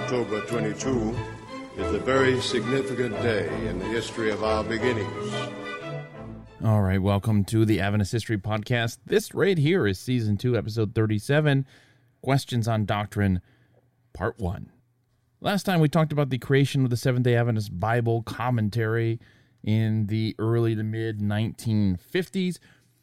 October 22 is a very significant day in the history of our beginnings. All right, welcome to the Adventist History Podcast. This right here is Season 2, Episode 37, Questions on Doctrine, Part 1. Last time we talked about the creation of the Seventh-day Adventist Bible Commentary in the early to mid-1950s,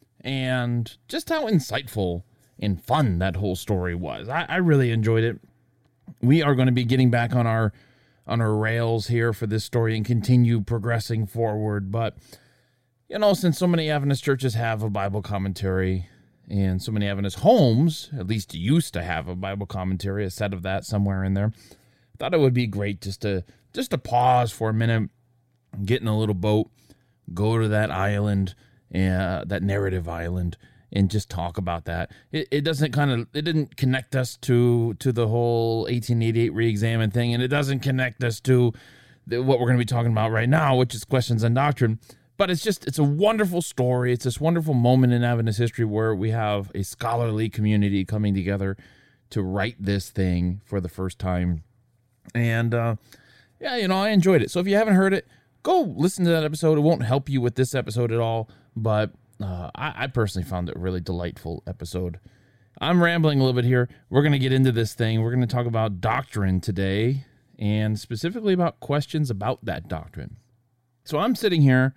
and just how insightful and fun that whole story was. I really enjoyed it. We are going to be getting back on our rails here for this story and continue progressing forward, but you know, since so many Adventist churches have a Bible commentary and so many Adventist homes, at least used to have a Bible commentary, a set of that somewhere in there, I thought it would be great just to pause for a minute, get in a little boat, go to that island, that narrative island, and just talk about that. It didn't connect us to the whole 1888 re-examine thing, and it doesn't connect us to what we're going to be talking about right now, which is Questions on Doctrine. But it's a wonderful story. It's this wonderful moment in Adventist history where we have a scholarly community coming together to write this thing for the first time. And, I enjoyed it. So if you haven't heard it, go listen to that episode. It won't help you with this episode at all, but I personally found it a really delightful episode. I'm rambling a little bit here. We're going to get into this thing. We're going to talk about doctrine today, and specifically about questions about that doctrine. So I'm sitting here,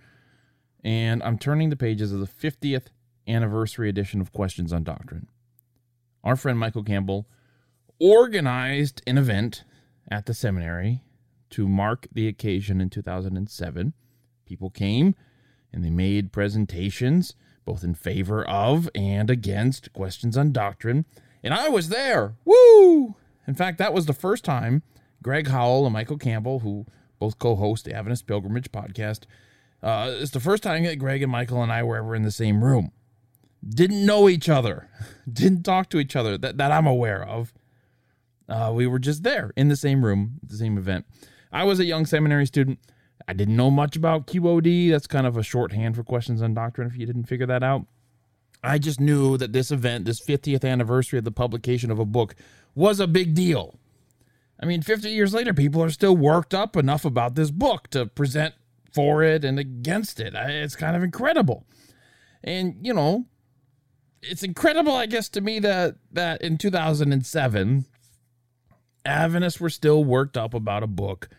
and I'm turning the pages of the 50th anniversary edition of Questions on Doctrine. Our friend Michael Campbell organized an event at the seminary to mark the occasion in 2007. People came, and they made presentations, both in favor of and against Questions on Doctrine. And I was there. Woo! In fact, that was the first time Greg Howell and Michael Campbell, who both co-host the Adventist Pilgrimage podcast, it's the first time that Greg and Michael and I were ever in the same room. Didn't know each other. Didn't talk to each other that I'm aware of. We were just there in the same room, the same event. I was a young seminary student. I didn't know much about QOD. That's kind of a shorthand for Questions on Doctrine, if you didn't figure that out. I just knew that this event, this 50th anniversary of the publication of a book, was a big deal. I mean, 50 years later, people are still worked up enough about this book to present for it and against it. It's kind of incredible. And, you know, it's incredible, I guess, to me that in 2007, Adventists were still worked up about a book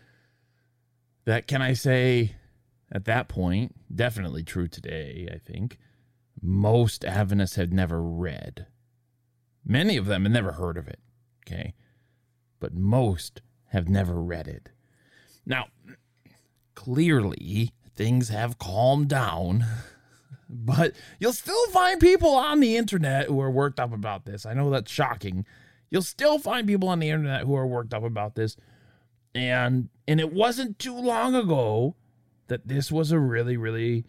that, can I say, at that point, definitely true today, I think, most Adventists had never read. Many of them had never heard of it, okay? But most have never read it. Now, clearly, things have calmed down, but you'll still find people on the internet who are worked up about this. I know that's shocking. You'll still find people on the internet who are worked up about this. And it wasn't too long ago that this was a really, really,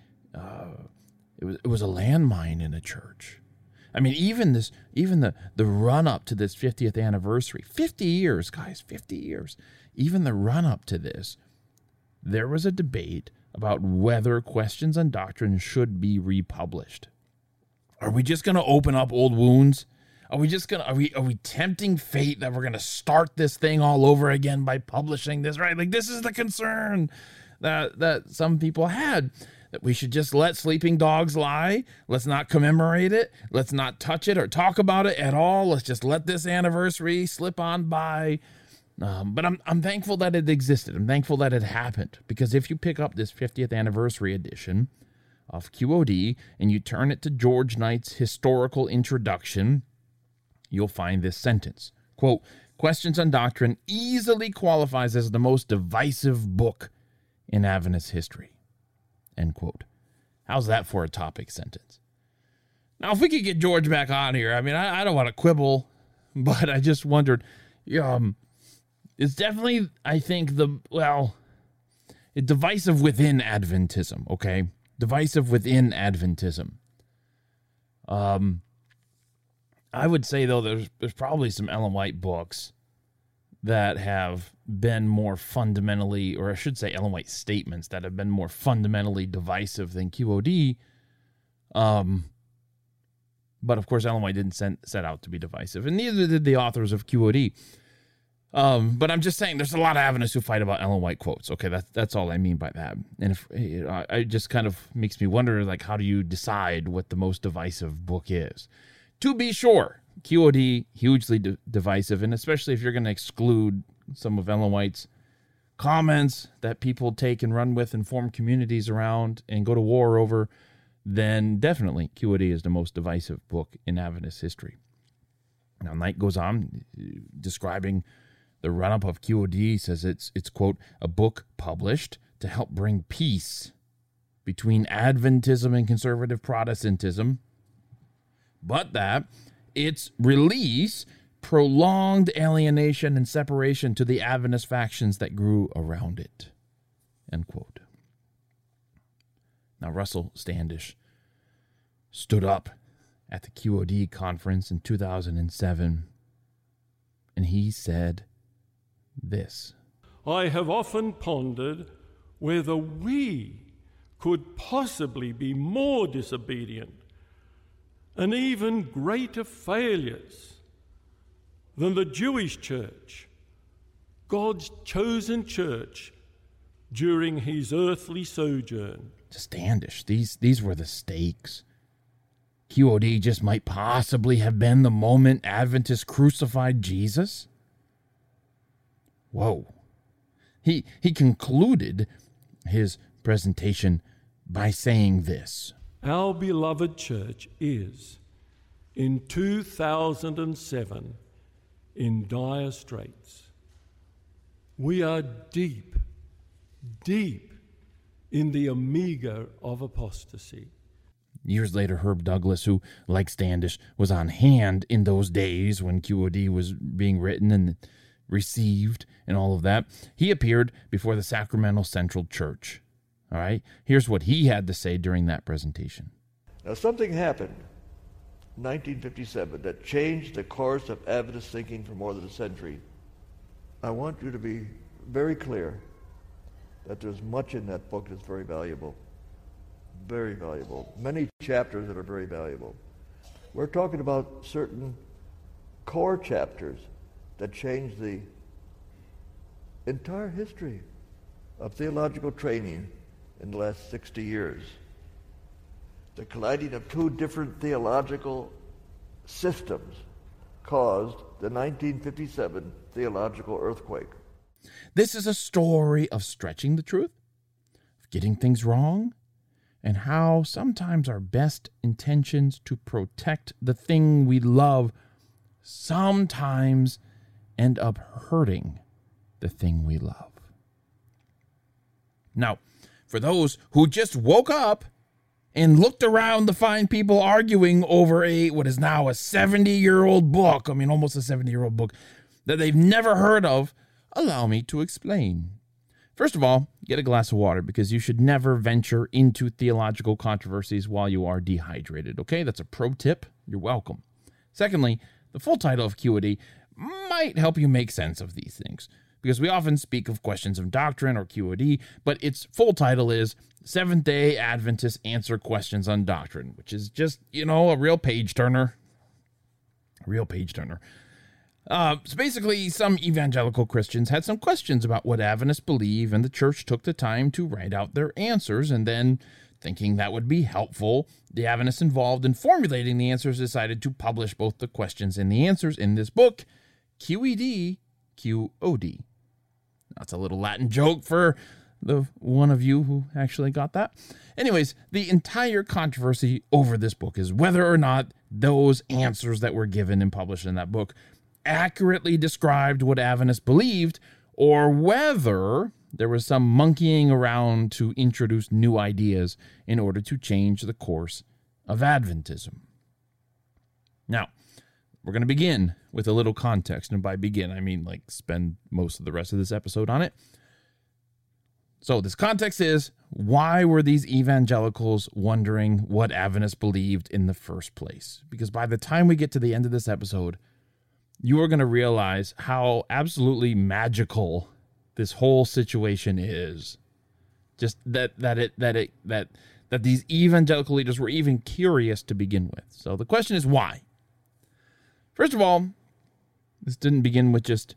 it was a landmine in a church. I mean, even the run up to this 50th anniversary, 50 years, guys, 50 years, even the run up to this, there was a debate about whether Questions on Doctrine should be republished. Are we just going to open up old wounds? Are we tempting fate that we're going to start this thing all over again by publishing this, right? Like, this is the concern that some people had, that we should just let sleeping dogs lie. Let's not commemorate it. Let's not touch it or talk about it at all. Let's just let this anniversary slip on by. But I'm thankful that it existed. I'm thankful that it happened, because if you pick up this 50th anniversary edition of QOD and you turn it to George Knight's historical introduction, you'll find this sentence, quote, "Questions on Doctrine easily qualifies as the most divisive book in Adventist history," end quote. How's that for a topic sentence? Now, if we could get George back on here, I mean, I don't want to quibble, but I just wondered, it's definitely, I think, divisive within Adventism, okay? Divisive within Adventism. I would say, though, there's probably some Ellen White books that have been more fundamentally, or I should say Ellen White statements that have been more fundamentally divisive than QOD. But, of course, Ellen White didn't set out to be divisive, and neither did the authors of QOD. But I'm just saying there's a lot of Adventists who fight about Ellen White quotes. Okay, that's all I mean by that. And if it just kind of makes me wonder, like, how do you decide what the most divisive book is? To be sure, QOD, hugely divisive, and especially if you're going to exclude some of Ellen White's comments that people take and run with and form communities around and go to war over, then definitely QOD is the most divisive book in Adventist history. Now, Knight goes on describing the run-up of QOD, says it's quote, a book published to help bring peace between Adventism and conservative Protestantism, but that its release prolonged alienation and separation to the Adventist factions that grew around it, end quote. Now, Russell Standish stood up at the QOD conference in 2007, and he said this: I have often pondered whether we could possibly be more disobedient and even greater failures than the Jewish church, God's chosen church, during his earthly sojourn. Standish, these were the stakes. QOD just might possibly have been the moment Adventists crucified Jesus. Whoa. He concluded his presentation by saying this: Our beloved church is, in 2007, in dire straits. We are deep, deep in the omega of apostasy. Years later, Herb Douglas, who, like Standish, was on hand in those days when QOD was being written and received and all of that, he appeared before the Sacramento Central Church. All right, here's what he had to say during that presentation. Now, something happened in 1957 that changed the course of Adventist thinking for more than a century. I want you to be very clear that there's much in that book that's very valuable. Very valuable. Many chapters that are very valuable. We're talking about certain core chapters that changed the entire history of theological training in the last 60 years. The colliding of two different theological systems caused the 1957 theological earthquake. This is a story of stretching the truth, of getting things wrong, and how sometimes our best intentions to protect the thing we love sometimes end up hurting the thing we love. Now, for those who just woke up and looked around to find people arguing over what is now a 70-year-old book, almost a 70-year-old book, that they've never heard of, allow me to explain. First of all, get a glass of water, because you should never venture into theological controversies while you are dehydrated, okay? That's a pro tip. You're welcome. Secondly, the full title of QOD might help you make sense of these things, because we often speak of questions of doctrine or QOD, but its full title is Seventh-day Adventists Answer Questions on Doctrine, which is just, a real page-turner. So basically, some evangelical Christians had some questions about what Adventists believe, and the church took the time to write out their answers, and then, thinking that would be helpful, the Adventists involved in formulating the answers decided to publish both the questions and the answers in this book, QED, QOD. That's a little Latin joke for the one of you who actually got that. Anyways, the entire controversy over this book is whether or not those answers that were given and published in that book accurately described what Adventists believed, or whether there was some monkeying around to introduce new ideas in order to change the course of Adventism. Now, we're going to begin with a little context, and by begin, I mean spend most of the rest of this episode on it. So this context is, why were these evangelicals wondering what Adventists believed in the first place? Because by the time we get to the end of this episode, you are going to realize how absolutely magical this whole situation is. Just that these evangelical leaders were even curious to begin with. So the question is, why? First of all, this didn't begin with just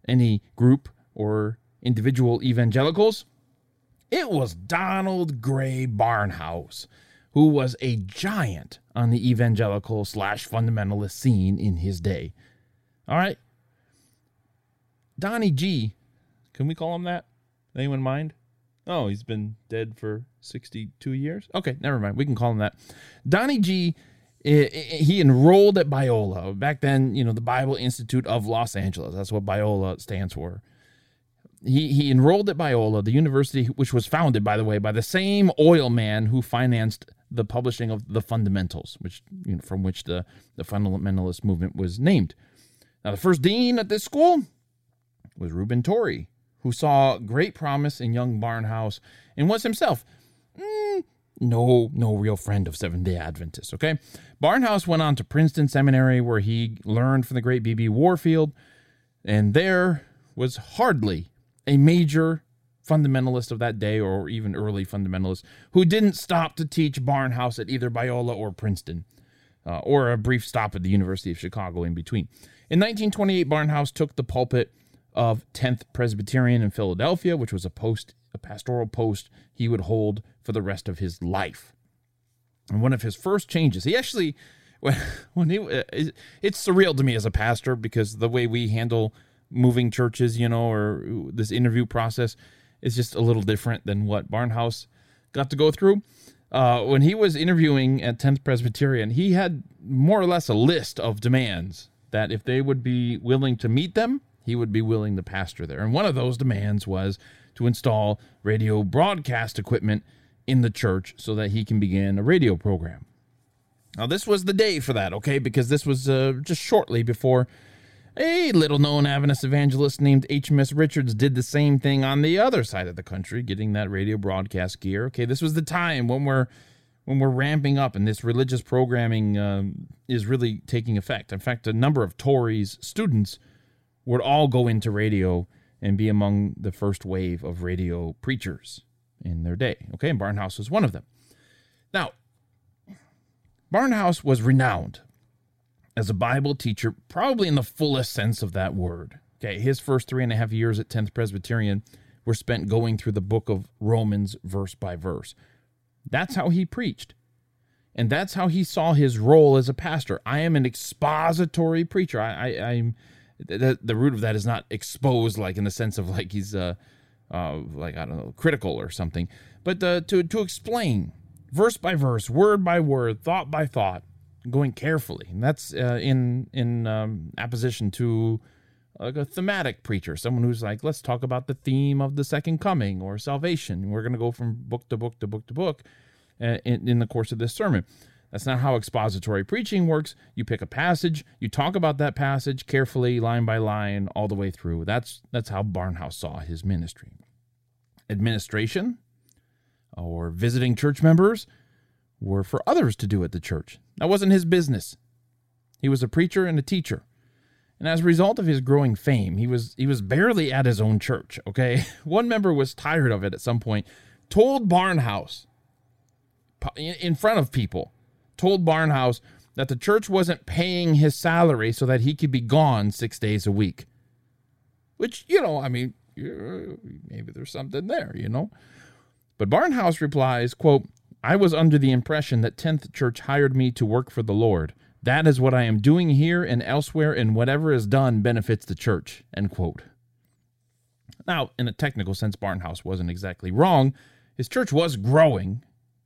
any group or individual evangelicals, it was Donald Gray Barnhouse, who was a giant on the evangelical / fundamentalist scene in his day. All right. Donnie G. Can we call him that? Anyone mind? Oh, he's been dead for 62 years? Okay, never mind. We can call him that. Donnie G., he enrolled at Biola. Back then, the Bible Institute of Los Angeles. That's what Biola stands for. He enrolled at Biola, the university which was founded, by the way, by the same oil man who financed the publishing of the Fundamentals, which from which the fundamentalist movement was named. Now, the first dean at this school was Reuben Torrey, who saw great promise in young Barnhouse and was himself no real friend of Seventh-day Adventists, okay? Barnhouse went on to Princeton Seminary, where he learned from the great B.B. Warfield, and there was hardly a major fundamentalist of that day, or even early fundamentalist, who didn't stop to teach Barnhouse at either Biola or Princeton, or a brief stop at the University of Chicago in between. In 1928, Barnhouse took the pulpit of 10th Presbyterian in Philadelphia, which was a pastoral post he would hold for the rest of his life. And one of his first changes, he actually, it's surreal to me as a pastor, because the way we handle moving churches, or this interview process is just a little different than what Barnhouse got to go through. When he was interviewing at 10th Presbyterian, he had more or less a list of demands that if they would be willing to meet them, he would be willing to pastor there. And one of those demands was to install radio broadcast equipment in the church so that he can begin a radio program. Now, this was the day for that, okay? Because this was just shortly before a little-known Adventist evangelist named HMS Richards did the same thing on the other side of the country, getting that radio broadcast gear. Okay, this was the time when we're ramping up and this religious programming is really taking effect. In fact, a number of Torrey's students would all go into radio and be among the first wave of radio preachers in their day. Okay, and Barnhouse was one of them. Now, Barnhouse was renowned as a Bible teacher, probably in the fullest sense of that word. Okay, his first 3.5 years at 10th Presbyterian were spent going through the book of Romans verse by verse. That's how he preached. And that's how he saw his role as a pastor. I am an expository preacher. I'm the root of that is not exposed, like in the sense of like he's critical or something, but to explain verse by verse, word by word, thought by thought, going carefully. And that's in opposition to like a thematic preacher, someone who's like, let's talk about the theme of the second coming or salvation. We're going to go from book to book to book to book in the course of this sermon. That's not how expository preaching works. You pick a passage, you talk about that passage carefully, line by line, all the way through. That's how Barnhouse saw his ministry. Administration or visiting church members were for others to do at the church. That wasn't his business. He was a preacher and a teacher. And as a result of his growing fame, he was barely at his own church, okay? One member was tired of it at some point, told Barnhouse, in front of people, told Barnhouse that the church wasn't paying his salary so that he could be gone 6 days a week. Which, maybe there's something there, But Barnhouse replies, quote, I was under the impression that 10th Church hired me to work for the Lord. That is what I am doing here and elsewhere, and whatever is done benefits the church, end quote. Now, in a technical sense, Barnhouse wasn't exactly wrong. His church was growing,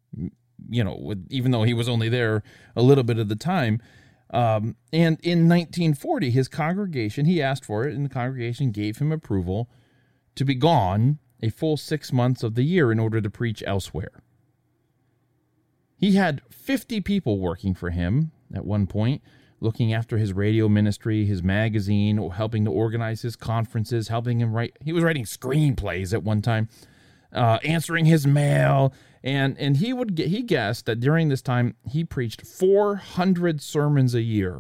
even though he was only there a little bit of the time. And in 1940, his congregation, he asked for it, and the congregation gave him approval to be gone a full 6 months of the year in order to preach elsewhere. He had 50 people working for him at one point, looking after his radio ministry, his magazine, helping to organize his conferences, helping him write. He was writing screenplays at one time, answering his mail, and he guessed that during this time he preached 400 sermons a year.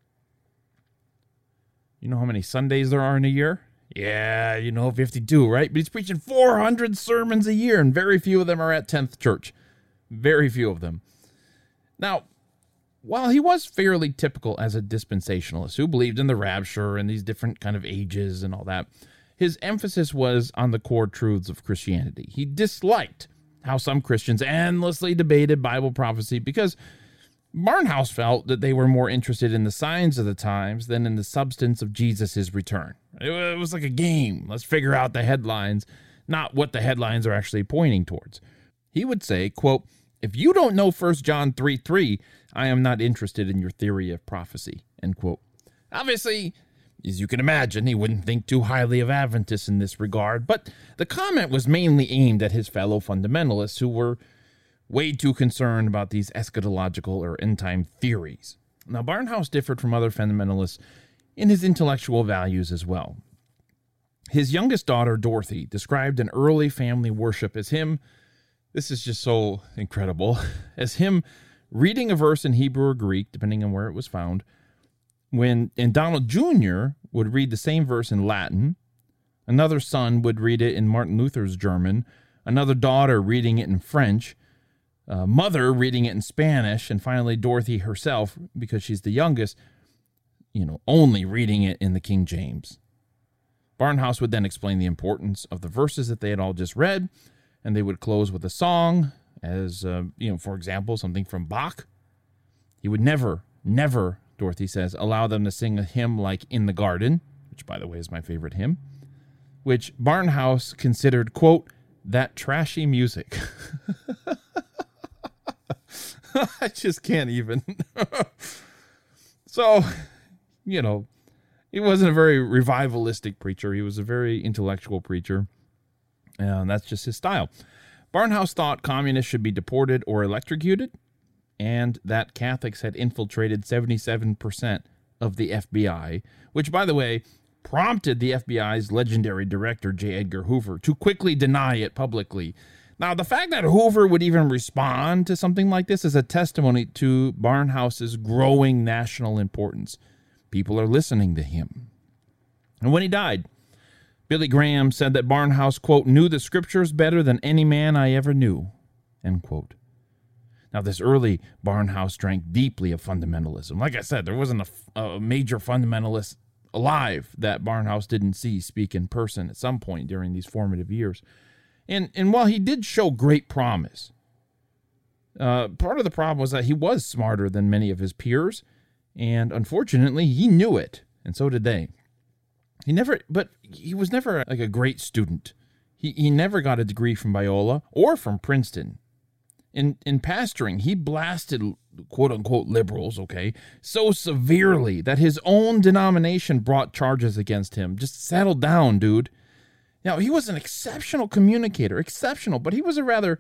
You know how many Sundays there are in a year? Yeah, 52, right? But he's preaching 400 sermons a year, and very few of them are at 10th Church. Very few of them. Now, while he was fairly typical as a dispensationalist who believed in the rapture and these different kind of ages and all that, his emphasis was on the core truths of Christianity. He disliked how some Christians endlessly debated Bible prophecy because Barnhouse felt that they were more interested in the signs of the times than in the substance of Jesus' return. It was like a game. Let's figure out the headlines, not what the headlines are actually pointing towards. He would say, quote, "If you don't know 1 John 3:3, I am not interested in your theory of prophecy," end quote. Obviously, as you can imagine, he wouldn't think too highly of Adventists in this regard, but the comment was mainly aimed at his fellow fundamentalists who were way too concerned about these eschatological or end-time theories. Now, Barnhouse differed from other fundamentalists in his intellectual values as well. His youngest daughter, Dorothy, described an early family worship as him, this is just so incredible, as him reading a verse in Hebrew or Greek, depending on where it was found, and Donald Jr. would read the same verse in Latin, another son would read it in Martin Luther's German, another daughter reading it in French, mother reading it in Spanish, and finally Dorothy herself, because she's the youngest, only reading it in the King James. Barnhouse would then explain the importance of the verses that they had all just read, and they would close with a song, as, for example, something from Bach. He would never, Dorothy says, allow them to sing a hymn like In the Garden, which, by the way, is my favorite hymn, which Barnhouse considered, quote, that trashy music. I just can't even. So, he wasn't a very revivalistic preacher. He was a very intellectual preacher, and that's just his style. Barnhouse thought communists should be deported or electrocuted, and that Catholics had infiltrated 77% of the FBI, which, by the way, prompted the FBI's legendary director, J. Edgar Hoover, to quickly deny it publicly. Now, the fact that Hoover would even respond to something like this is a testimony to Barnhouse's growing national importance. People are listening to him. And when he died, Billy Graham said that Barnhouse, quote, knew the scriptures better than any man I ever knew, end quote. Now, this early Barnhouse drank deeply of fundamentalism. Like I said, there wasn't a major fundamentalist alive that Barnhouse didn't see speak in person at some point during these formative years. And while he did show great promise, part of the problem was that he was smarter than many of his peers, and unfortunately, he knew it, and so did they. He was never like a great student. He never got a degree from Biola or from Princeton. In pastoring, he blasted quote-unquote liberals, so severely that his own denomination brought charges against him. Just settle down, dude. Now, he was an exceptional communicator, but he was a rather,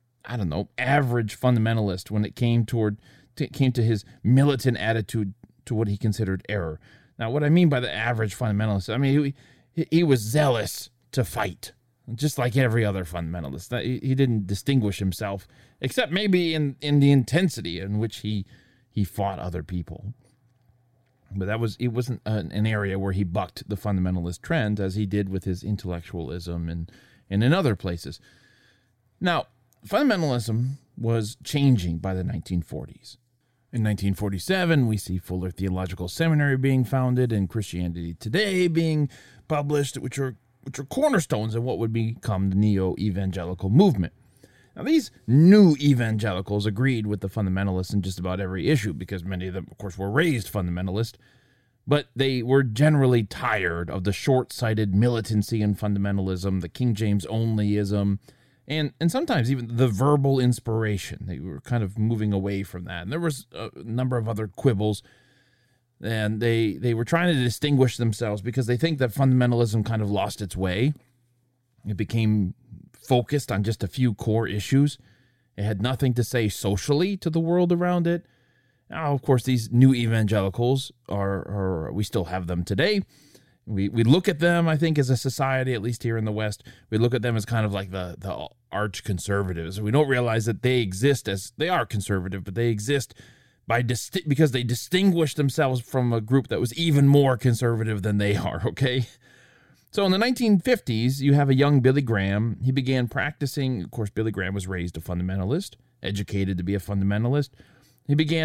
average fundamentalist when it came to his militant attitude to what he considered error. Now, what I mean by the average fundamentalist, he was zealous to fight, just like every other fundamentalist. He didn't distinguish himself, except maybe in the intensity in which he fought other people. But it wasn't an area where he bucked the fundamentalist trend as he did with his intellectualism and in other places. Now, fundamentalism was changing by the 1940s. In 1947, we see Fuller Theological Seminary being founded and Christianity Today being published, which are cornerstones of what would become the neo-evangelical movement. Now, these new evangelicals agreed with the fundamentalists in just about every issue because many of them, of course, were raised fundamentalist, but they were generally tired of the short-sighted militancy and fundamentalism, the King James onlyism, and sometimes even the verbal inspiration. They were kind of moving away from that. And there was a number of other quibbles, and they were trying to distinguish themselves because they think that fundamentalism kind of lost its way. It became focused on just a few core issues. It had nothing to say socially to the world around it. Now, of course, these new evangelicals we still have them today. We look at them, I think, as a society, at least here in the West, we look at them as kind of like the arch conservatives. We don't realize that they exist as, they are conservative, but they exist because they distinguish themselves from a group that was even more conservative than they are, okay? So in the 1950s, you have a young Billy Graham. He began practicing. Of course, Billy Graham was raised a fundamentalist, educated to be a fundamentalist. He began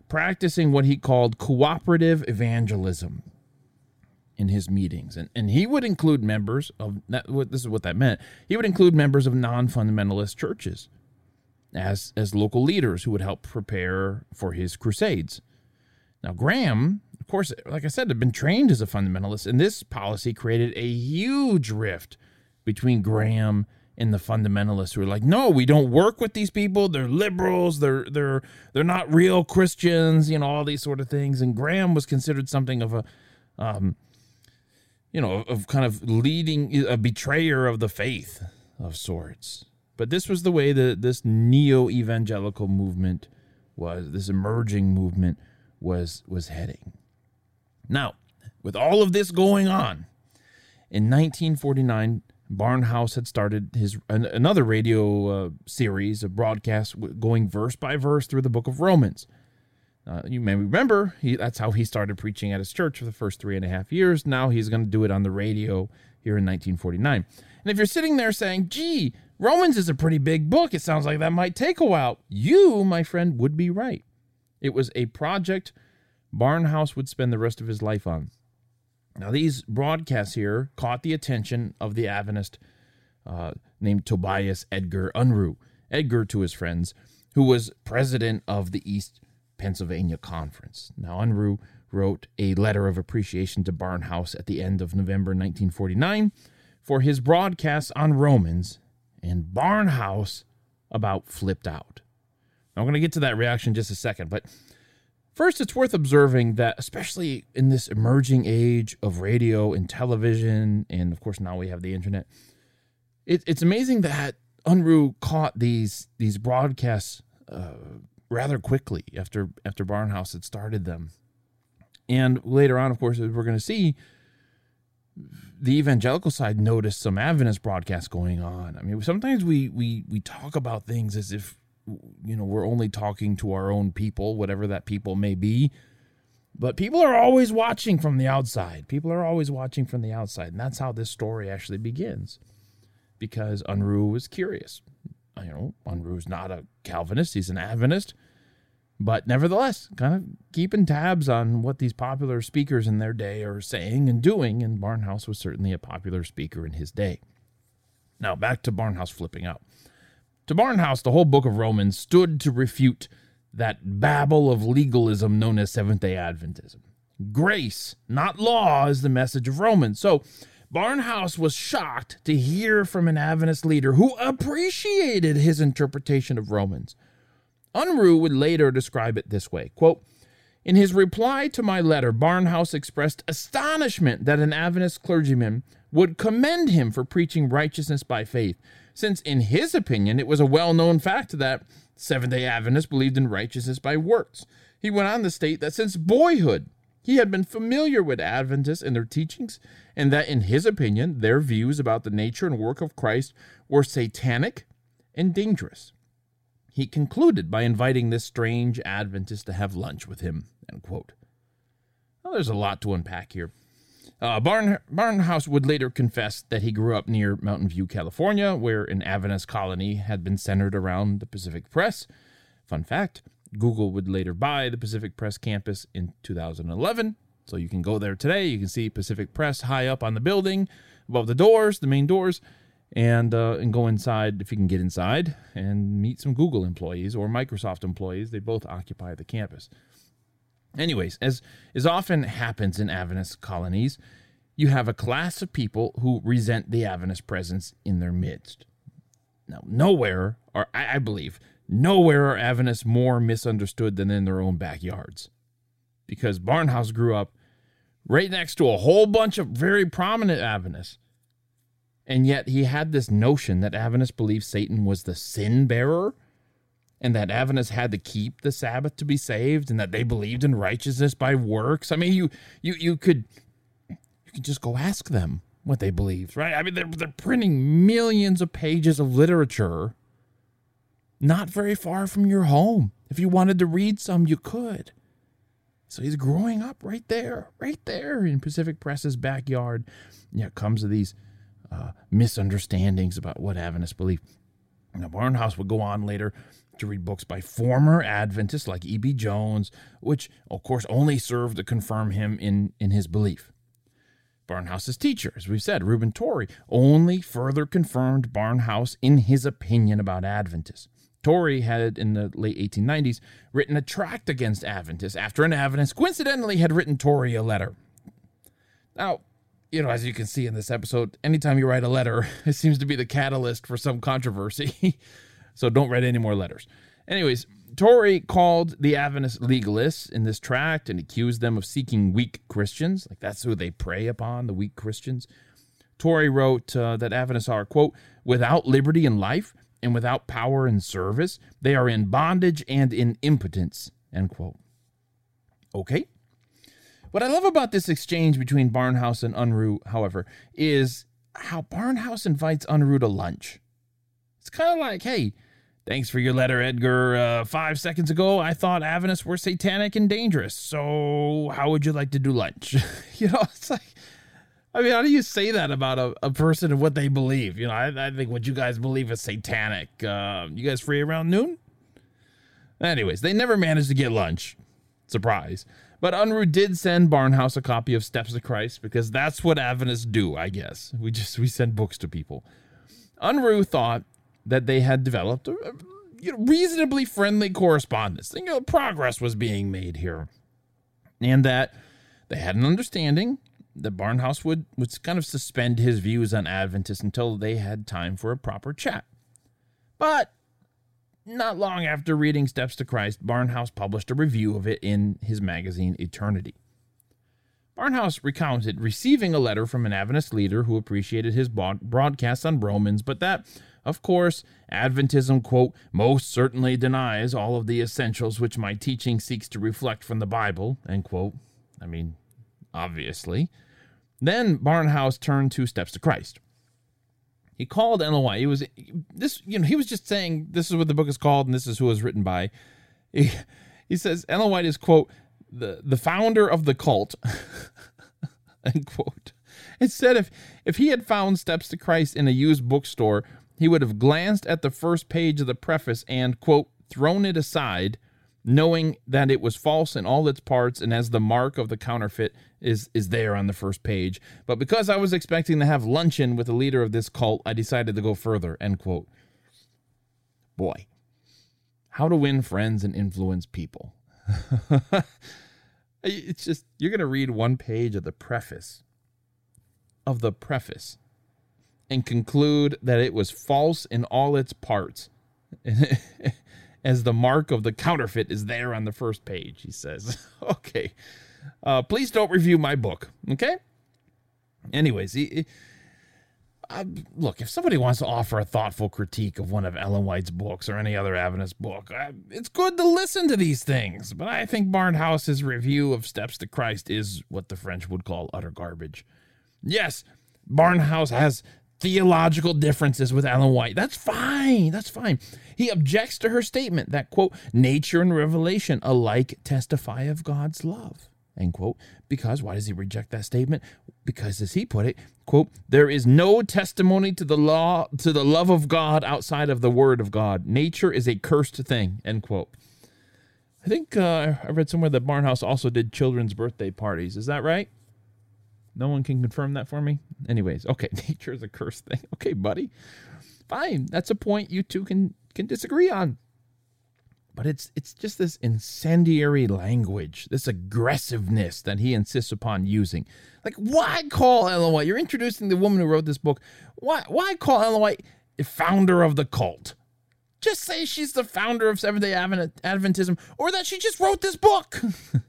practicing what he called cooperative evangelism in his meetings. And he would include members of, this is what that meant, he would include members of non-fundamentalist churches as local leaders who would help prepare for his crusades. Now, Graham, of course, like I said, had been trained as a fundamentalist, and this policy created a huge rift between Graham and the fundamentalists who were like, no, we don't work with these people. They're liberals. They're not real Christians, all these sort of things. And Graham was considered something of a, of kind of leading, a betrayer of the faith of sorts. But this was the way that this neo-evangelical movement was, this emerging movement was heading. Now, with all of this going on, in 1949, Barnhouse had started another radio series, a broadcast going verse by verse through the book of Romans. You may remember, that's how he started preaching at his church for the first 3.5 years. Now he's going to do it on the radio here in 1949. And if you're sitting there saying, gee, Romans is a pretty big book, it sounds like that might take a while, you, my friend, would be right. It was a project Barnhouse would spend the rest of his life on. Now, these broadcasts here caught the attention of the Adventist named Tobias Edgar Unruh, Edgar to his friends, who was president of the East Pennsylvania Conference. Now, Unruh wrote a letter of appreciation to Barnhouse at the end of November 1949 for his broadcasts on Romans, and Barnhouse about flipped out. Now, I'm going to get to that reaction in just a second, but first, it's worth observing that, especially in this emerging age of radio and television, and of course now we have the internet, it's amazing that Unruh caught these broadcasts rather quickly after Barnhouse had started them. And later on, of course, as we're going to see, the evangelical side noticed some Adventist broadcasts going on. I mean, sometimes we talk about things as if we're only talking to our own people, whatever that people may be. But people are always watching from the outside. And that's how this story actually begins. Because Unruh was curious. Unruh's not a Calvinist. He's an Adventist. But nevertheless, kind of keeping tabs on what these popular speakers in their day are saying and doing. And Barnhouse was certainly a popular speaker in his day. Now, back to Barnhouse flipping out. To Barnhouse, the whole book of Romans stood to refute that babble of legalism known as Seventh-day Adventism. Grace, not law, is the message of Romans. So Barnhouse was shocked to hear from an Adventist leader who appreciated his interpretation of Romans. Unruh would later describe it this way, quote, in his reply to my letter, Barnhouse expressed astonishment that an Adventist clergyman would commend him for preaching righteousness by faith, since in his opinion it was a well-known fact that Seventh-day Adventists believed in righteousness by works. He went on to state that since boyhood he had been familiar with Adventists and their teachings, and that in his opinion their views about the nature and work of Christ were satanic and dangerous. He concluded by inviting this strange Adventist to have lunch with him, end quote. Well, there's a lot to unpack here. Barnhouse would later confess that he grew up near Mountain View, California, where an Adventist colony had been centered around the Pacific Press. Fun fact, Google would later buy the Pacific Press campus in 2011, so you can go there today. You can see Pacific Press high up on the building, above the doors, the main doors, and go inside, if you can get inside, and meet some Google employees or Microsoft employees. They both occupy the campus. Anyways, as often happens in Adventist colonies, you have a class of people who resent the Adventist presence in their midst. Now, nowhere are Adventists more misunderstood than in their own backyards. Because Barnhouse grew up right next to a whole bunch of very prominent Adventists. And yet he had this notion that Adventists believed Satan was the sin bearer, and that Adventists had to keep the Sabbath to be saved, and that they believed in righteousness by works. I mean, you could just go ask them what they believed, right? I mean, they're printing millions of pages of literature not very far from your home. If you wanted to read some, you could. So he's growing up right there in Pacific Press's backyard. Yeah, it comes to these misunderstandings about what Adventists believe. Now, Barnhouse would go on later to read books by former Adventists like E.B. Jones, which, of course, only served to confirm him in his belief. Barnhouse's teacher, as we've said, Reuben Torrey, only further confirmed Barnhouse in his opinion about Adventists. Torrey had, in the late 1890s, written a tract against Adventists after an Adventist coincidentally had written Torrey a letter. Now, as you can see in this episode, anytime you write a letter, it seems to be the catalyst for some controversy. So don't write any more letters. Anyways, Torrey called the Adventist legalists in this tract and accused them of seeking weak Christians. Like, that's who they prey upon, the weak Christians. Torrey wrote that Adventists are, quote, without liberty in life and without power in service. They are in bondage and in impotence, end quote. Okay. What I love about this exchange between Barnhouse and Unruh, however, is how Barnhouse invites Unruh to lunch. It's kind of like, hey, thanks for your letter, Edgar. 5 seconds ago, I thought Adventists were satanic and dangerous. So how would you like to do lunch? It's like, how do you say that about a person and what they believe? I think what you guys believe is satanic. You guys free around noon? Anyways, they never managed to get lunch. Surprise. But Unruh did send Barnhouse a copy of Steps to Christ because that's what Adventists do, I guess. We send books to people. Unruh thought that they had developed a reasonably friendly correspondence. Progress was being made here. And that they had an understanding that Barnhouse would kind of suspend his views on Adventists until they had time for a proper chat. But not long after reading Steps to Christ, Barnhouse published a review of it in his magazine Eternity. Barnhouse recounted receiving a letter from an Adventist leader who appreciated his broadcast on Romans, but that, of course, Adventism, quote, most certainly denies all of the essentials which my teaching seeks to reflect from the Bible, end quote. Obviously. Then Barnhouse turned to Steps to Christ. He called Ellen White. He was just saying this is what the book is called and this is who it was written by. He says Ellen White is, quote, the founder of the cult, end quote. It said if he had found Steps to Christ in a used bookstore, he would have glanced at the first page of the preface and, quote, thrown it aside, knowing that it was false in all its parts and as the mark of the counterfeit is there on the first page. But because I was expecting to have luncheon with the leader of this cult, I decided to go further, end quote. Boy, how to win friends and influence people. It's just, you're going to read one page of the preface and conclude that it was false in all its parts as the mark of the counterfeit is there on the first page, he says. Okay. Please don't review my book, okay? Anyways, look, if somebody wants to offer a thoughtful critique of one of Ellen White's books or any other Adventist book, it's good to listen to these things. But I think Barnhouse's review of Steps to Christ is what the French would call utter garbage. Yes, Barnhouse has theological differences with Ellen White. That's fine. He objects to her statement that, quote, nature and revelation alike testify of God's love, end quote. Because, why does he reject that statement? Because, as he put it, quote, there is no testimony to the love of God outside of the word of God. Nature is a cursed thing, end quote. I think I read somewhere that Barnhouse also did children's birthday parties. Is that right? No one can confirm that for me? Anyways, okay, nature is a cursed thing. Okay, buddy. Fine. That's a point you two can disagree on. But it's just this incendiary language, this aggressiveness that he insists upon using. Like, why call Ellen White? You're introducing the woman who wrote this book. Why call Ellen White a founder of the cult? Just say she's the founder of Seventh-day Adventism, or that she just wrote this book.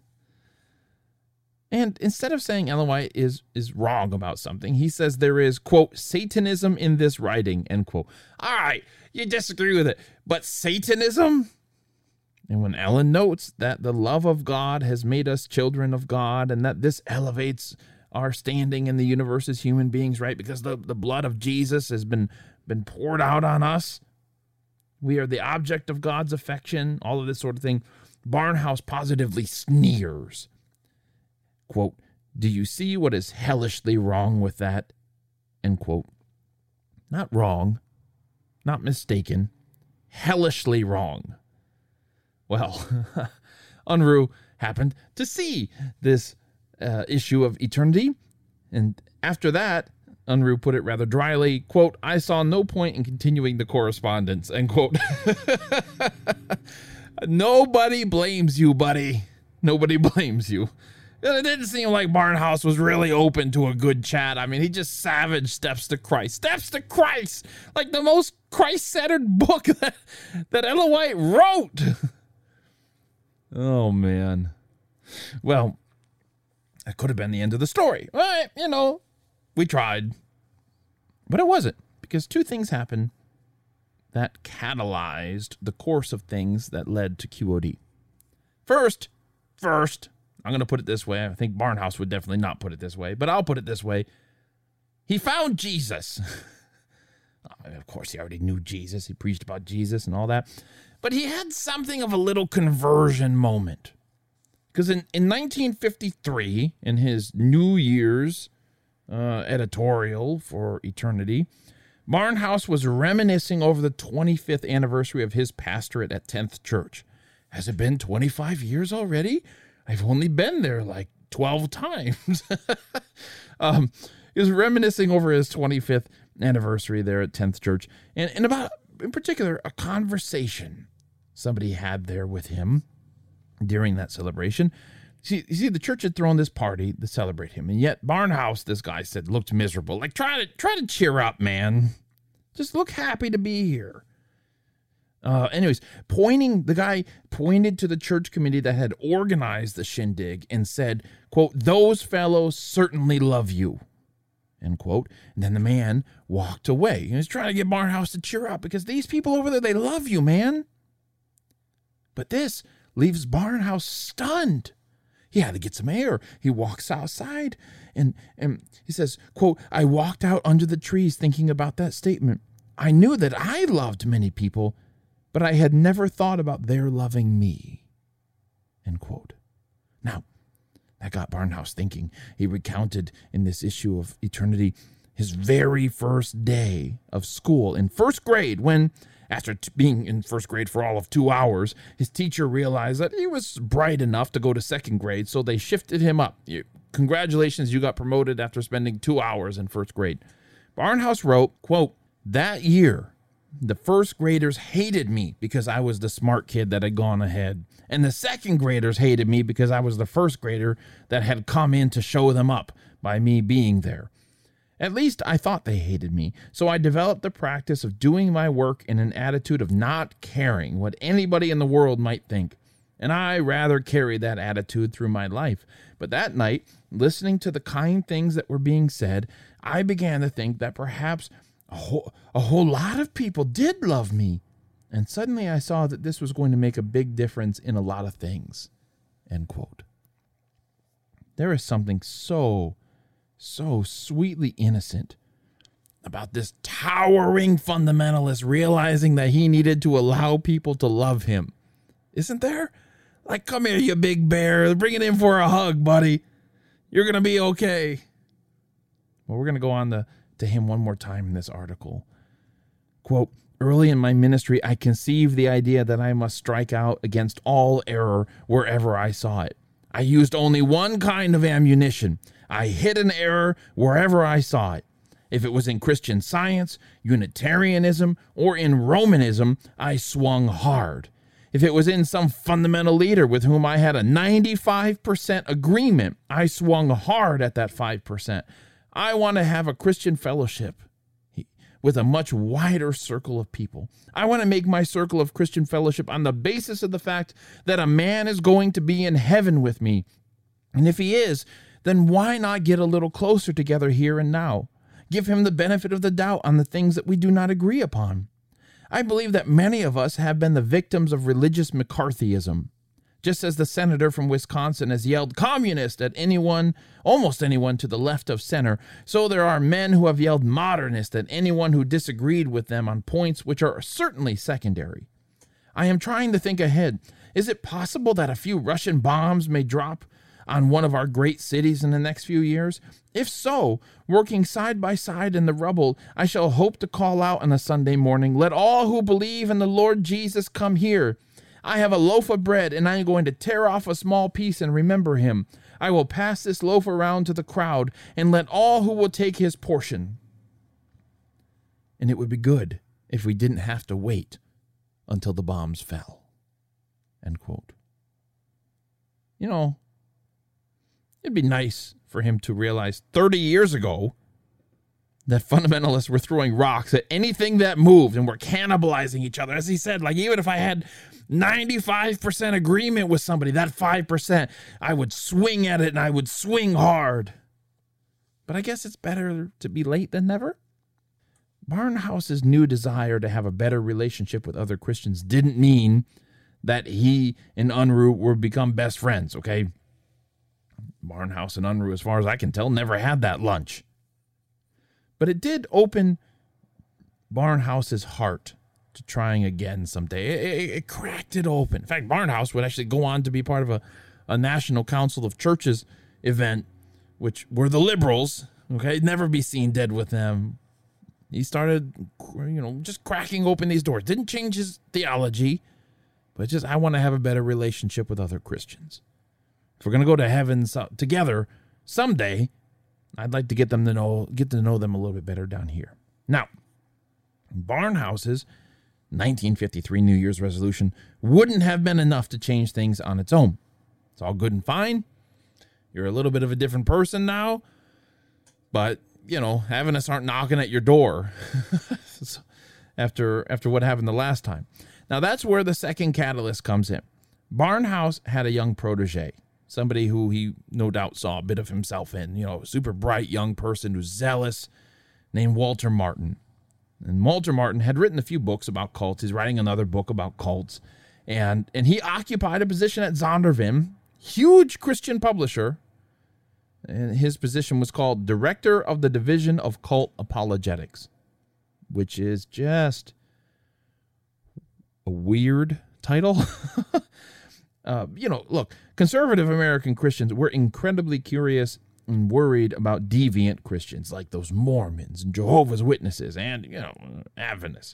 And instead of saying Ellen White is wrong about something, he says there is, quote, Satanism in this writing, end quote. All right, you disagree with it, but Satanism? And when Ellen notes that the love of God has made us children of God and that this elevates our standing in the universe as human beings, right? Because the blood of Jesus has been poured out on us. We are the object of God's affection, all of this sort of thing. Barnhouse positively sneers. Quote, do you see what is hellishly wrong with that? End quote. Not wrong, not mistaken, hellishly wrong. Well, Unruh happened to see this issue of eternity, and after that, Unruh put it rather dryly, quote, "I saw no point in continuing the correspondence," end quote. Nobody blames you, buddy. Nobody blames you. It didn't seem like Barnhouse was really open to a good chat. I mean, he just savage Steps to Christ. Steps to Christ! Like the most Christ-centered book that Ellen White wrote. Oh, man. Well, that could have been the end of the story. Right, we tried. But it wasn't, because two things happened that catalyzed the course of things that led to QOD. First, I'm going to put it this way. I think Barnhouse would definitely not put it this way, but I'll put it this way. He found Jesus. Of course, he already knew Jesus. He preached about Jesus and all that. But he had something of a little conversion moment. Because in 1953, in his New Year's editorial for Eternity, Barnhouse was reminiscing over the 25th anniversary of his pastorate at 10th Church. Has it been 25 years already? I've only been there like 12 times. He was reminiscing over his 25th anniversary there at 10th Church. And about, in particular, a conversation somebody had there with him during that celebration. You see, the church had thrown this party to celebrate him. And yet Barnhouse, this guy said, looked miserable. Like, try to cheer up, man. Just look happy to be here. Anyways, the guy pointed to the church committee that had organized the shindig and said, quote, "Those fellows certainly love you," end quote. And then the man walked away. He was trying to get Barnhouse to cheer up because these people over there, they love you, man. But this leaves Barnhouse stunned. He had to get some air. He walks outside and he says, quote, "I walked out under the trees thinking about that statement. I knew that I loved many people, but I had never thought about their loving me," end quote. Now, that got Barnhouse thinking. He recounted in this issue of Eternity his very first day of school in first grade when, after being in first grade for all of 2 hours, his teacher realized that he was bright enough to go to second grade, so they shifted him up. Congratulations, you got promoted after spending 2 hours in first grade. Barnhouse wrote, quote, "That year, the first graders hated me because I was the smart kid that had gone ahead. And the second graders hated me because I was the first grader that had come in to show them up by me being there. At least I thought they hated me, so I developed the practice of doing my work in an attitude of not caring what anybody in the world might think. And I rather carried that attitude through my life. But that night, listening to the kind things that were being said, I began to think that perhaps a whole lot of people did love me. And suddenly I saw that this was going to make a big difference in a lot of things," end quote. There is something so sweetly innocent about this towering fundamentalist realizing that he needed to allow people to love him. Isn't there? Like, come here, you big bear. Bring it in for a hug, buddy. You're going to be okay. Well, we're going to go on to him one more time in this article. Quote, "Early in my ministry, I conceived the idea that I must strike out against all error wherever I saw it. I used only one kind of ammunition. I hit an error wherever I saw it. If it was in Christian Science, Unitarianism, or in Romanism, I swung hard. If it was in some fundamental leader with whom I had a 95% agreement, I swung hard at that 5%. I want to have a Christian fellowship with a much wider circle of people. I want to make my circle of Christian fellowship on the basis of the fact that a man is going to be in heaven with me. And if he is, then why not get a little closer together here and now? Give him the benefit of the doubt on the things that we do not agree upon. I believe that many of us have been the victims of religious McCarthyism. Just as the senator from Wisconsin has yelled communist at almost anyone to the left of center, so there are men who have yelled modernist at anyone who disagreed with them on points which are certainly secondary. I am trying to think ahead. Is it possible that a few Russian bombs may drop on one of our great cities in the next few years? If so, working side by side in the rubble, I shall hope to call out on a Sunday morning, let all who believe in the Lord Jesus come here. I have a loaf of bread, and I am going to tear off a small piece and remember him. I will pass this loaf around to the crowd, and let all who will take his portion. And it would be good if we didn't have to wait until the bombs fell. End quote. You know, it'd be nice for him to realize 30 years ago that fundamentalists were throwing rocks at anything that moved and were cannibalizing each other. As he said, like, even if I had 95% agreement with somebody, that 5%, I would swing at it and I would swing hard. But I guess it's better to be late than never. Barnhouse's new desire to have a better relationship with other Christians didn't mean that he and Unruh would become best friends, okay? Barnhouse and Unruh, as far as I can tell, never had that lunch. But it did open Barnhouse's heart to trying again someday. It cracked it open. In fact, Barnhouse would actually go on to be part of a National Council of Churches event, which were the liberals, okay? Never be seen dead with them. He started, just cracking open these doors. Didn't change his theology, but just, I want to have a better relationship with other Christians. If we're going to go to heaven together someday, I'd like to get to know them a little bit better down here. Now, Barnhouse's 1953 New Year's resolution wouldn't have been enough to change things on its own. It's all good and fine. You're a little bit of a different person now, but Adventists aren't knocking at your door after what happened the last time. Now, that's where the second catalyst comes in. Barnhouse had a young protege, somebody who he no doubt saw a bit of himself in, a super bright young person who's zealous, named Walter Martin. And Walter Martin had written a few books about cults. He's writing another book about cults. And he occupied a position at Zondervan, huge Christian publisher. And his position was called Director of the Division of Cult Apologetics, which is just a weird title. Look, conservative American Christians were incredibly curious and worried about deviant Christians like those Mormons and Jehovah's Witnesses and, Adventists.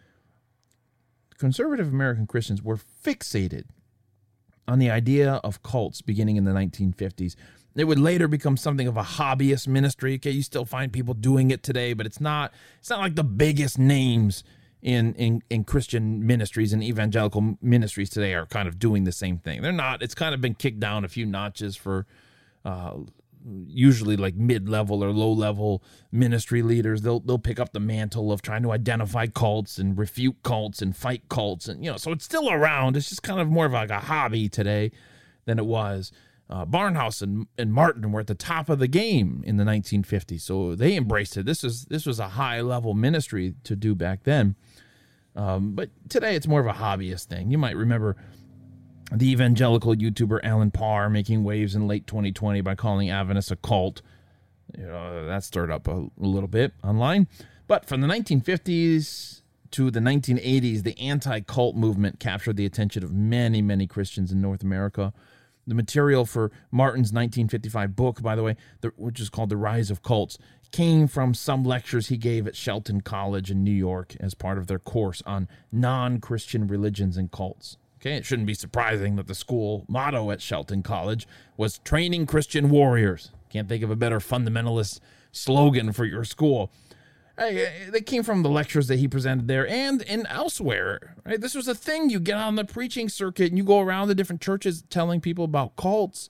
Conservative American Christians were fixated on the idea of cults beginning in the 1950s. It would later become something of a hobbyist ministry. Okay, you still find people doing it today, but it's not like the biggest names in Christian ministries and evangelical ministries today are kind of doing the same thing. They're not. It's kind of been kicked down a few notches for usually like mid-level or low-level ministry leaders. They'll pick up the mantle of trying to identify cults and refute cults and fight cults, and so it's still around. It's just kind of more of like a hobby today than it was. Barnhouse and Martin were at the top of the game in the 1950s, so they embraced it. This was a high-level ministry to do back then. But today it's more of a hobbyist thing. You might remember the evangelical YouTuber Alan Parr making waves in late 2020 by calling Adventists a cult. That stirred up a little bit online. But from the 1950s to the 1980s, the anti-cult movement captured the attention of many, many Christians in North America. The material for Martin's 1955 book, by the way, which is called The Rise of Cults, came from some lectures he gave at Shelton College in New York as part of their course on non-Christian religions and cults. Okay, it shouldn't be surprising that the school motto at Shelton College was training Christian warriors. Can't think of a better fundamentalist slogan for your school. They came from the lectures that he presented there and elsewhere. Right? This was a thing. You get on the preaching circuit and you go around the different churches telling people about cults,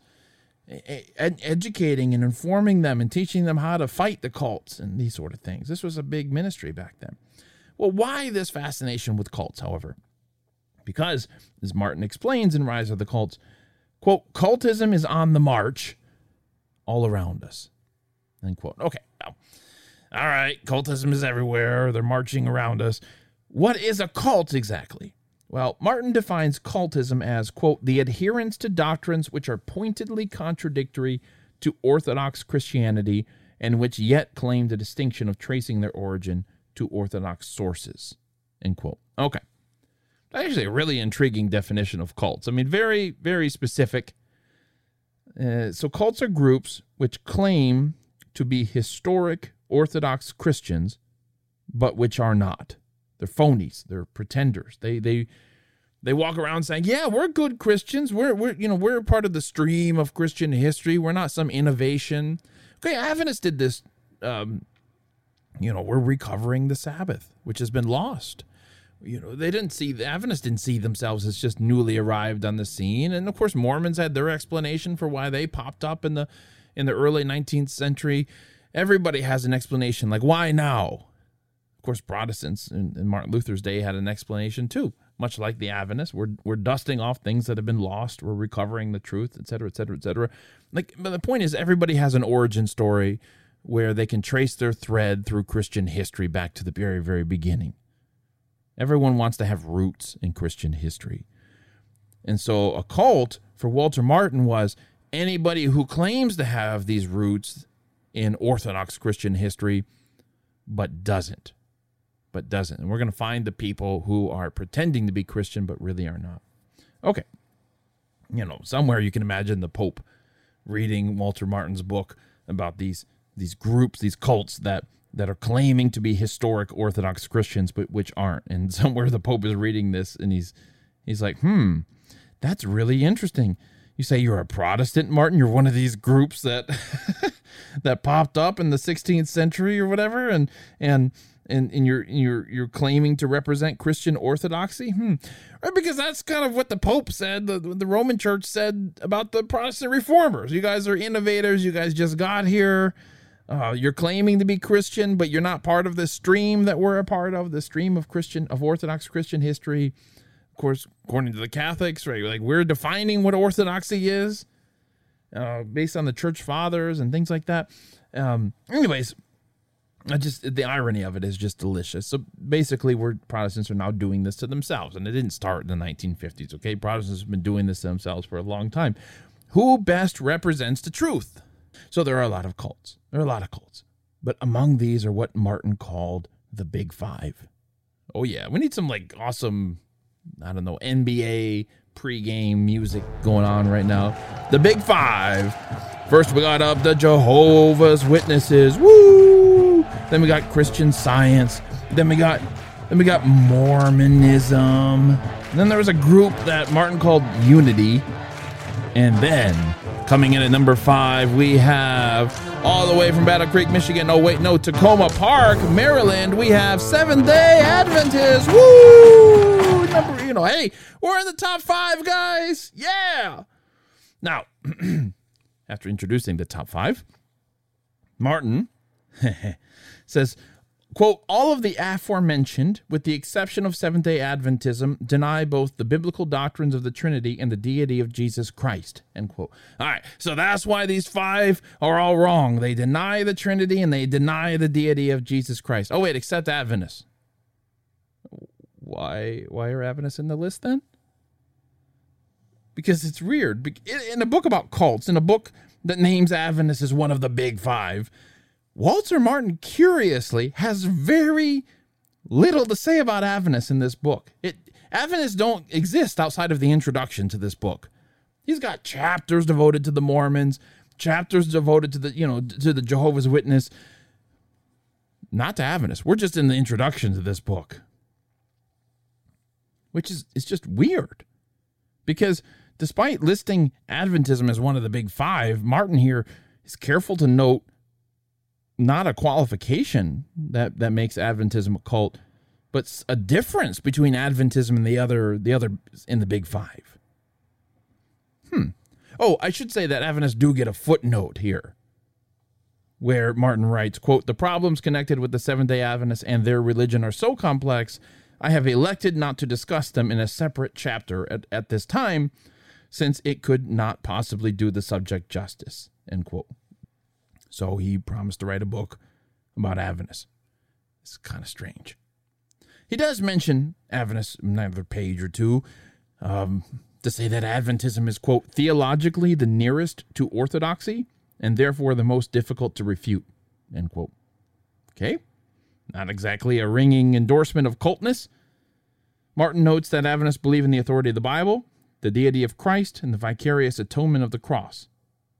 educating and informing them and teaching them how to fight the cults and these sort of things. This was a big ministry back then. Well, why this fascination with cults, however? Because, as Martin explains in Rise of the Cults, quote, cultism is on the march all around us, end quote. Okay, now, all right, cultism is everywhere. They're marching around us. What is a cult exactly? Well, Martin defines cultism as, quote, the adherence to doctrines which are pointedly contradictory to Orthodox Christianity and which yet claim the distinction of tracing their origin to Orthodox sources, end quote. Okay. Actually, a really intriguing definition of cults. I mean, very, very specific. So cults are groups which claim to be historic Orthodox Christians, but which are not. They're phonies. They're pretenders. They walk around saying, "Yeah, we're good Christians. We're part of the stream of Christian history. We're not some innovation." Okay, Adventists did this. We're recovering the Sabbath, which has been lost. The Adventists didn't see themselves as just newly arrived on the scene. And of course, Mormons had their explanation for why they popped up in the early 19th century. Everybody has an explanation, like, why now? Of course, Protestants in Martin Luther's day had an explanation too, much like the Adventists. We're dusting off things that have been lost. We're recovering the truth, et cetera, et cetera, et cetera. But the point is, everybody has an origin story where they can trace their thread through Christian history back to the very, very beginning. Everyone wants to have roots in Christian history. And so a cult for Walter Martin was anybody who claims to have these roots in Orthodox Christian history, but doesn't. And we're going to find the people who are pretending to be Christian, but really are not. Okay. Somewhere you can imagine the Pope reading Walter Martin's book about these groups, these cults that are claiming to be historic Orthodox Christians, but which aren't. And somewhere the Pope is reading this, and he's like, that's really interesting. You say you're a Protestant, Martin? You're one of these groups that that popped up in the 16th century or whatever, and you're claiming to represent Christian orthodoxy? Right, because that's kind of what the Pope said, the Roman Church said about the Protestant reformers. You guys are innovators. You guys just got here. You're claiming to be Christian, but you're not part of the stream that we're a part of, the stream of Orthodox Christian history. Of course, according to the Catholics, right? Like, we're defining what orthodoxy is based on the church fathers and things like that. Anyways, the irony of it is just delicious. So basically, Protestants are now doing this to themselves, and it didn't start in the 1950s. Okay, Protestants have been doing this to themselves for a long time. Who best represents the truth? So there are a lot of cults. But among these are what Martin called the Big Five. Oh, yeah. We need some, awesome, NBA pregame music going on right now. The Big Five. First, we got up the Jehovah's Witnesses. Woo! Then we got Christian Science. Then we got Mormonism. And then there was a group that Martin called Unity. And then, coming in at number 5, we have, all the way from Battle Creek, Michigan, Tacoma Park, Maryland, we have Seventh-day Adventists. Woo! Hey, we're in the top 5, guys. Yeah! Now, after introducing the top 5, Martin says, quote, all of the aforementioned, with the exception of Seventh-day Adventism, deny both the biblical doctrines of the Trinity and the deity of Jesus Christ, end quote. All right, so that's why these 5 are all wrong. They deny the Trinity and they deny the deity of Jesus Christ. Oh, wait, except Adventists. Why are Adventists in the list then? Because it's weird. In a book about cults, in a book that names Adventists as one of the Big Five, Walter Martin, curiously, has very little to say about Adventists in this book. Adventists don't exist outside of the introduction to this book. He's got chapters devoted to the Mormons, chapters devoted to the Jehovah's Witness, not to Adventists. We're just in the introduction to this book, which is just weird, because despite listing Adventism as one of the Big Five, Martin here is careful to note not a qualification that makes Adventism a cult, but a difference between Adventism and the other in the Big Five. Oh, I should say that Adventists do get a footnote here, where Martin writes, quote, the problems connected with the Seventh-day Adventists and their religion are so complex, I have elected not to discuss them in a separate chapter at this time, since it could not possibly do the subject justice, end quote. So he promised to write a book about Adventists. It's kind of strange. He does mention Adventists in another page or two, to say that Adventism is, quote, theologically the nearest to orthodoxy and therefore the most difficult to refute, end quote. Okay? Not exactly a ringing endorsement of cultness. Martin notes that Adventists believe in the authority of the Bible, the deity of Christ, and the vicarious atonement of the cross.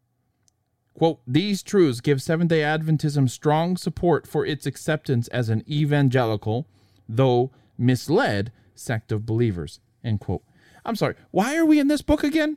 Quote, these truths give Seventh-day Adventism strong support for its acceptance as an evangelical, though misled, sect of believers, end quote. I'm sorry, why are we in this book again?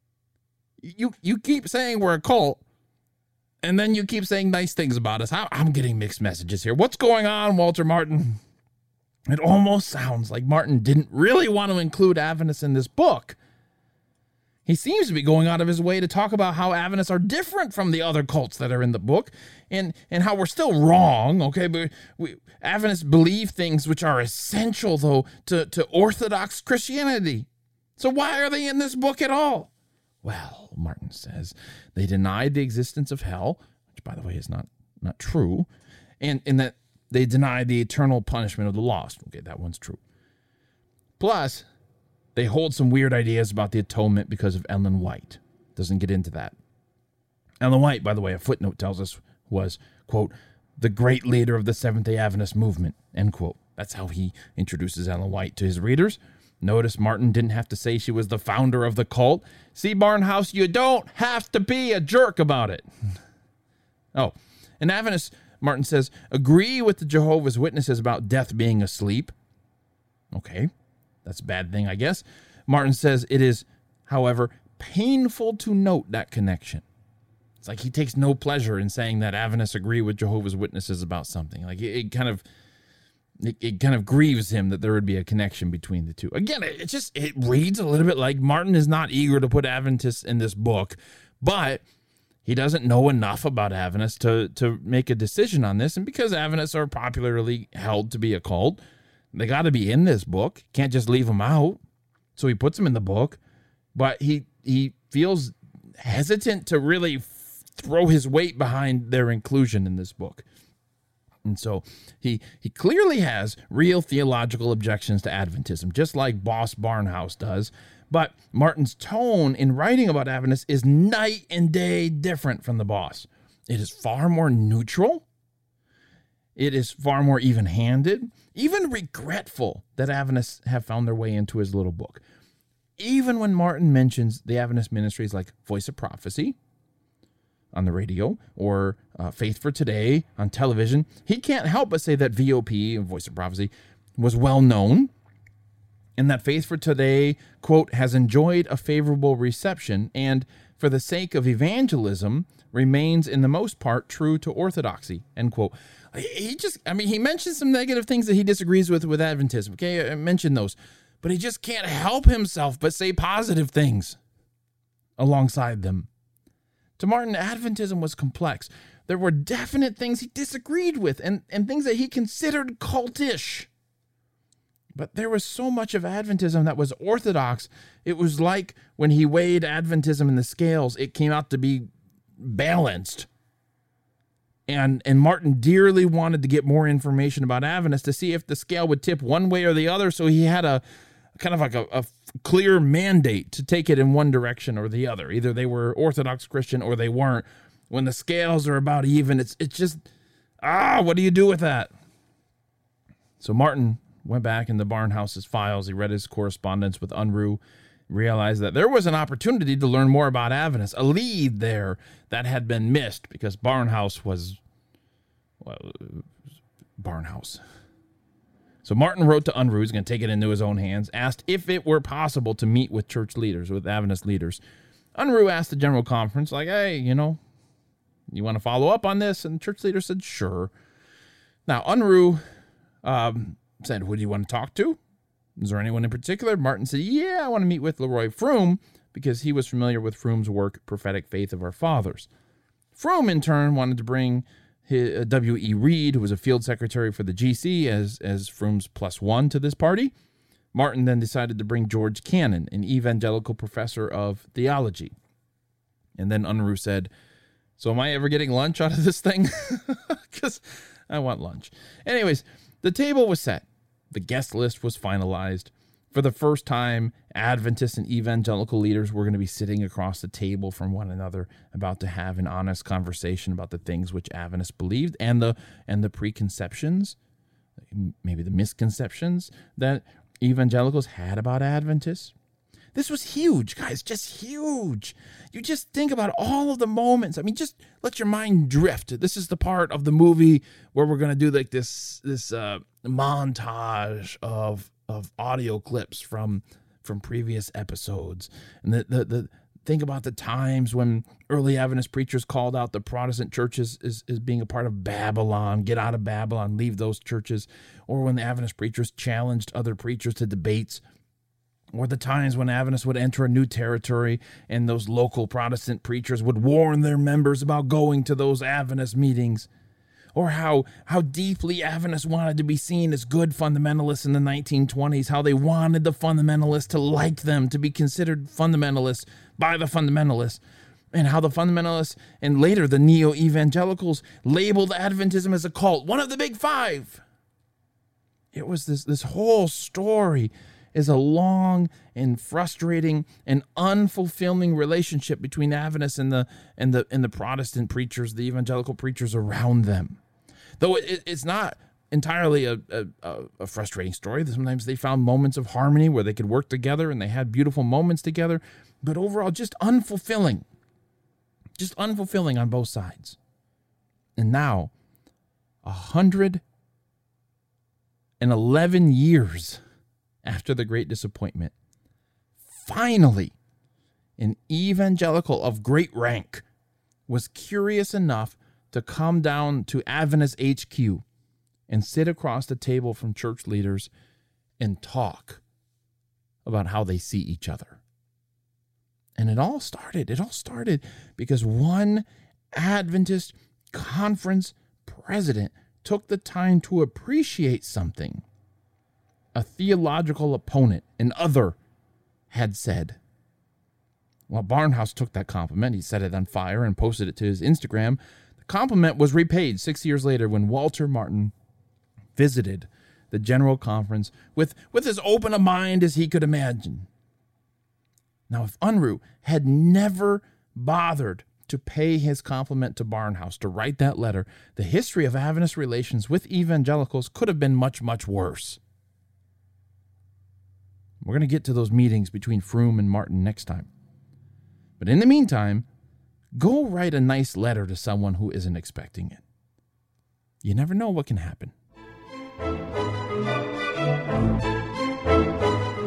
You keep saying we're a cult, and then you keep saying nice things about us. I'm getting mixed messages here. What's going on, Walter Martin? It almost sounds like Martin didn't really want to include Adventists in this book. He seems to be going out of his way to talk about how Adventists are different from the other cults that are in the book, and how we're still wrong, okay? But Adventists believe things which are essential, though, to Orthodox Christianity. So why are they in this book at all? Well, Martin says they denied the existence of hell, which, by the way, is not true, and that they denied the eternal punishment of the lost. Okay, that one's true. Plus, they hold some weird ideas about the atonement because of Ellen White. Doesn't get into that. Ellen White, by the way, a footnote tells us, was, quote, the great leader of the Seventh-day Adventist movement, end quote. That's how he introduces Ellen White to his readers. Notice Martin didn't have to say she was the founder of the cult. See, Barnhouse, you don't have to be a jerk about it. Oh, and Adventists, Martin says, agree with the Jehovah's Witnesses about death being asleep. Okay. That's a bad thing, I guess. Martin says it is, however, painful to note that connection. It's like he takes no pleasure in saying that Adventists agree with Jehovah's Witnesses about something. Like it kind of grieves him that there would be a connection between the two. Again, it reads a little bit like Martin is not eager to put Adventists in this book, but he doesn't know enough about Adventists to make a decision on this. And because Adventists are popularly held to be a cult, they got to be in this book. Can't just leave them out. So he puts them in the book, but he feels hesitant to really throw his weight behind their inclusion in this book. And so he clearly has real theological objections to Adventism, just like Boss Barnhouse does. But Martin's tone in writing about Adventists is night and day different from the boss. It is far more neutral. It is far more even-handed, even regretful that Adventists have found their way into his little book. Even when Martin mentions the Adventist ministries like Voice of Prophecy on the radio or Faith for Today on television, he can't help but say that VOP, Voice of Prophecy, was well known and that Faith for Today, quote, has enjoyed a favorable reception and, for the sake of evangelism, remains in the most part true to orthodoxy, end quote. He mentions some negative things that he disagrees with Adventism. Okay, I mentioned those. But he just can't help himself but say positive things alongside them. To Martin, Adventism was complex. There were definite things he disagreed with and things that he considered cultish. But there was so much of Adventism that was orthodox. It was like when he weighed Adventism in the scales, it came out to be balanced. And Martin dearly wanted to get more information about Adventists to see if the scale would tip one way or the other. So he had a kind of like a clear mandate to take it in one direction or the other. Either they were Orthodox Christian or they weren't. When the scales are about even, it's just, what do you do with that? So Martin went back into Barnhouse's files. He read his correspondence with Unruh, realized that there was an opportunity to learn more about Adventists, a lead there that had been missed because Barnhouse was, Barnhouse. So Martin wrote to Unruh, he's going to take it into his own hands, asked if it were possible to meet with church leaders, with Adventist leaders. Unruh asked the General Conference, like, hey, you want to follow up on this? And the church leader said, sure. Now, Unruh said, who do you want to talk to? Is there anyone in particular? Martin said, yeah, I want to meet with Leroy Froom because he was familiar with Froom's work, Prophetic Faith of Our Fathers. Froom, in turn, wanted to bring W.E. Reed, who was a field secretary for the GC, as Froom's +1 to this party. Martin then decided to bring George Cannon, an evangelical professor of theology. And then Unruh said, so am I ever getting lunch out of this thing? Because I want lunch. Anyways, the table was set. The guest list was finalized. For the first time, Adventist and evangelical leaders were going to be sitting across the table from one another, about to have an honest conversation about the things which Adventists believed and the preconceptions, maybe the misconceptions that evangelicals had about Adventists. This was huge, guys, just huge. You just think about all of the moments. I mean, just let your mind drift. This is the part of the movie where we're going to do like this montage of audio clips from previous episodes. And the think about the times when early Adventist preachers called out the Protestant churches as being a part of Babylon. Get out of Babylon, leave those churches. Or when the Adventist preachers challenged other preachers to debates. Or the times when Adventists would enter a new territory and those local Protestant preachers would warn their members about going to those Adventist meetings. Or how deeply Adventists wanted to be seen as good fundamentalists in the 1920s, how they wanted the fundamentalists to like them, to be considered fundamentalists by the fundamentalists, and how the fundamentalists and later the neo-evangelicals labeled Adventism as a cult, one of the big five. It was this whole story is a long and frustrating and unfulfilling relationship between Adventists and the Protestant preachers, the evangelical preachers around them. Though it's not entirely a frustrating story. Sometimes they found moments of harmony where they could work together and they had beautiful moments together, but overall just unfulfilling on both sides. And now, 111 years after the Great Disappointment, finally, an evangelical of great rank was curious enough to come down to Adventist HQ and sit across the table from church leaders and talk about how they see each other. And it all started because one Adventist conference president took the time to appreciate something a theological opponent, an other, had said. Well, Barnhouse took that compliment. He set it on fire and posted it to his Instagram. The compliment was repaid 6 years later when Walter Martin visited the General Conference with as open a mind as he could imagine. Now, if Unruh had never bothered to pay his compliment to Barnhouse, to write that letter, the history of Adventist relations with evangelicals could have been much, much worse. We're going to get to those meetings between Froom and Martin next time. But in the meantime, go write a nice letter to someone who isn't expecting it. You never know what can happen.